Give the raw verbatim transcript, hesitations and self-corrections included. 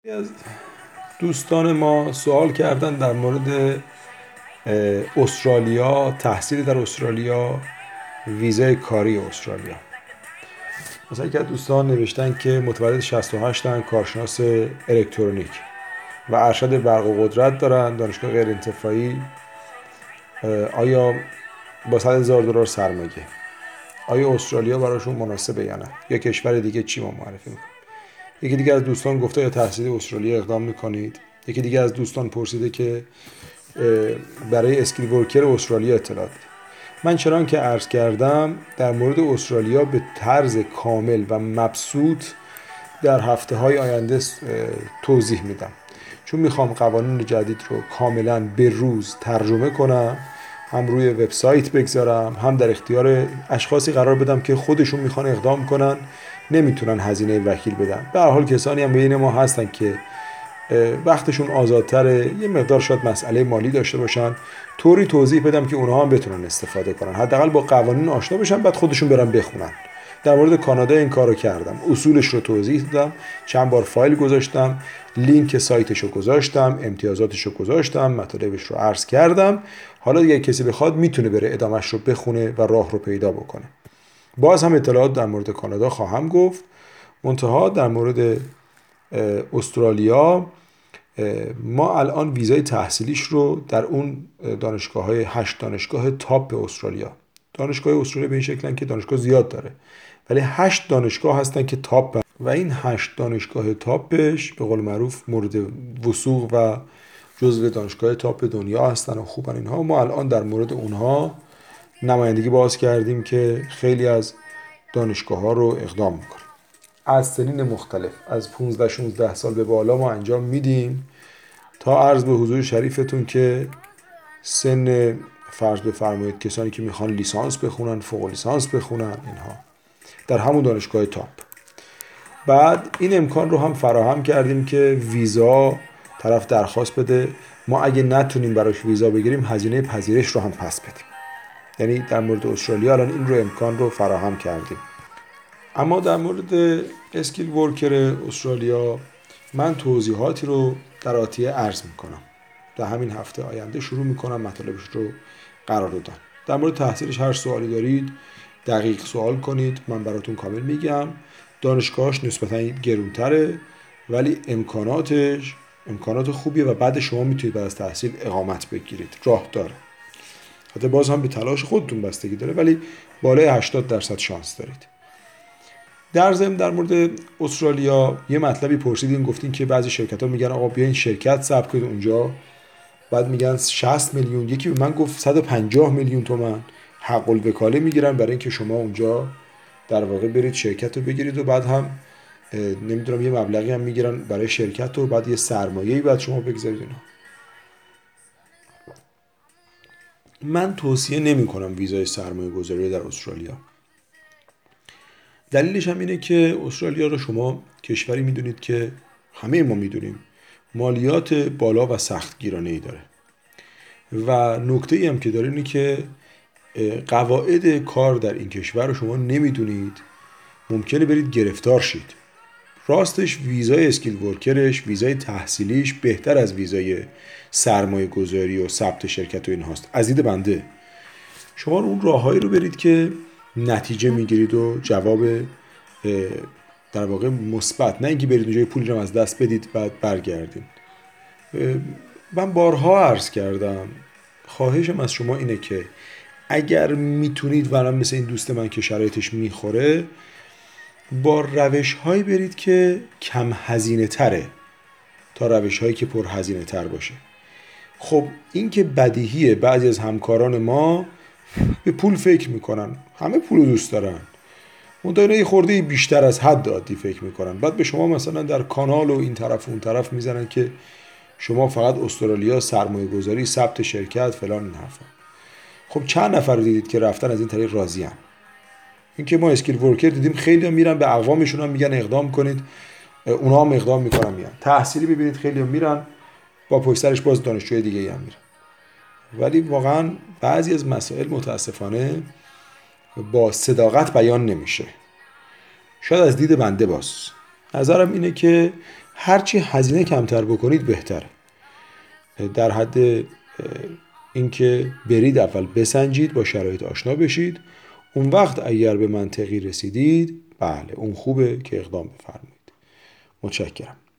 از دوستان ما سوال کردن در مورد استرالیا، تحصیل در استرالیا، ویزای کاری استرالیا. مثلا یکی از دوستان نوشتن که متولد شصت و هشت هستن، کارشناس الکترونیک و ارشد برق و قدرت دارن، دانشگاه غیر انتفاعی. آیا با صد هزار دلار سرمایه آیا استرالیا براشون مناسبه یا نه، یا کشور دیگه چی ما معرفی میکنه؟ یکی دیگه از دوستان گفته یا تحصیل استرالیا اقدام میکنید. یکی دیگه از دوستان پرسیده که برای اسکیل ورکر استرالیا اطلاعات. من چنان که عرض کردم در مورد استرالیا به طرز کامل و مبسوط در هفته های آینده توضیح میدم، چون میخوام قوانین جدید رو کاملا به روز ترجمه کنم، هم روی وبسایت بگذارم، هم در اختیار اشخاصی قرار بدم که خودشون میخوان اقدام کنن، نمیتونن هزینه وکیل بدن. به هر حال کسانی هم بین ما هستن که وقتشون آزادتره، یه مقدار شاید مسئله مالی داشته باشن، طوری توضیح بدم که اونها هم بتونن استفاده کنن، حداقل با قوانین آشنا بشن، بعد خودشون برن بخونن. در مورد کانادا این کارو کردم، اصولش رو توضیح دادم، چند بار فایل گذاشتم، لینک سایتش رو گذاشتم، امتیازاتش رو گذاشتم، مطالبش رو عرض کردم. حالا دیگه کسی بخواد میتونه بره ادامهش رو بخونه و راه رو پیدا بکنه. باز هم اطلاعات در مورد کانادا خواهم گفت. منتها در مورد استرالیا، ما الان ویزای تحصیلیش رو در اون دانشگاه های هشت دانشگاه تاپ استرالیا، دانشگاه استرالیا به این شکلن که دانشگاه زیاد داره ولی هشت دانشگاه هستن که تاپ، و این هشت دانشگاه تاپش به قول معروف مورد وثوق و جزو دانشگاه تاپ دنیا هستن و خوبن اینها. ما الان در مورد اونها نمایندگی باز کردیم که خیلی از دانشگاه ها رو اقدام میکنیم. از سنین مختلف از پانزده شانزده سال به بالا ما انجام میدیم، تا عرض به حضور شریفتون که سن فرض بفرمایید کسانی که میخوان لیسانس بخونن، فوق لیسانس بخونن، اینها در همون دانشگاه تاپ. بعد این امکان رو هم فراهم کردیم که ویزا طرف درخواست بده، ما اگه نتونیم براش ویزا بگیریم هزینه پذیرش رو هم پس بدیم. یعنی در مورد استرالیا الان این رو امکان رو فراهم کردیم. اما در مورد اسکیل ورکر استرالیا من توضیحاتی رو در آتیه عرض میکنم. در همین هفته آینده شروع میکنم مطالبش رو قرار دادن. در مورد تحصیلش هر سوالی دارید دقیق سوال کنید، من براتون کامل میگم. دانشگاهش نسبتا گرونتره ولی امکاناتش امکانات خوبیه و بعد شما میتونید بعد از تحصیل اقامت بگیرید، راه داره. حتی باز هم به تلاش خودتون بستگی داره ولی بالای هشتاد درصد شانس دارید. در ضمن در مورد استرالیا یه مطلبی پرسیدین، گفتین که بعضی شرکت‌ها میگن آقا بیاین شرکت ثبت کنید اونجا، بعد میگن شصت میلیون، یکی به من گفت صد و پنجاه میلیون تومان حق الوکاله میگیرن برای اینکه شما اونجا در واقع برید شرکت رو بگیرید و بعد هم نمیدونم یه مبلغی هم میگیرن برای شرکت و بعد یه سرمایه‌ای بعد شما بگذارید اینا. من توصیه نمی‌کنم ویزای سرمایه گذاری در استرالیا. دلیلش هم اینه که استرالیا رو شما کشوری میدونید که همه ما میدونیم مالیات بالا و سخت گیرانه‌ای داره و نکته‌ای هم که داره اینه که قواعد کار در این کشور رو شما نمیدونید، ممکنه برید گرفتار شید. راستش ویزای اسکیل ورکرش، ویزای تحصیلیش بهتر از ویزای سرمایه گذاری و ثبت شرکت و این هاست. از دید بنده شما اون راههایی رو برید که نتیجه میگیرید و جواب در واقع مثبت، نه اینکه برید اونجا پولی رو از دست بدید بعد برگردید. من بارها عرض کردم خواهشم از شما اینه که اگر میتونید و مثل این دوست من که شرایطش میخوره با روش هایی برید که کم هزینه تره تا روش هایی که پر هزینه تر باشه. خب این که بدیهیه بعضی از همکاران ما به پول فکر میکنن، همه پول دوست دارن، منتها یه خورده بیشتر از حد عادی فکر میکنن، بعد به شما مثلا در کانال و این طرف و اون طرف میزنن که شما فقط استرالیا سرمایه گذاری ثبت شرکت فلان این حرفا. خب چند نفر دیدید که رفتن از این طریق راضی‌ان؟ این که ما اسکیل ورکر دیدیم خیلی هم میرن به اقوامشون هم میگن اقدام کنید، اونا هم اقدام میکنن میان. تحصیلی ببینید خیلی هم میرن با پشت سرش باز دانشجوی دیگه هم میرن. ولی واقعا بعضی از مسائل متاسفانه با صداقت بیان نمیشه. شاید از دید بنده باز نظرم اینه که هرچی هزینه کمتر بکنید بهتره. در حد اینکه برید اول بسنجید، با شرایط آشنا بشید، اون وقت اگر به منطقی رسیدید بله اون خوبه که اقدام بفرمایید. متشکرم.